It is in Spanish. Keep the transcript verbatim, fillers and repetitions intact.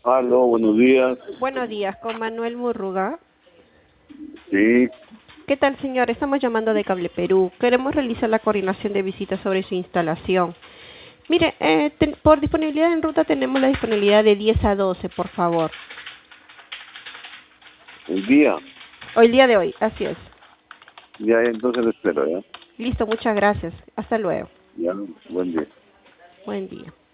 Aló, buenos días. Buenos días, con Manuel Murruga. Sí, ¿Qué tal, señor? Estamos llamando de Cable Perú. Queremos realizar la coordinación de visitas sobre su instalación. Mire, eh, ten- por disponibilidad en ruta tenemos la disponibilidad de diez a doce, por favor. el día. O el día de hoy, así es. Ya, entonces lo espero, ¿ya? Listo, muchas gracias. Hasta luego. Ya, buen día. Buen día.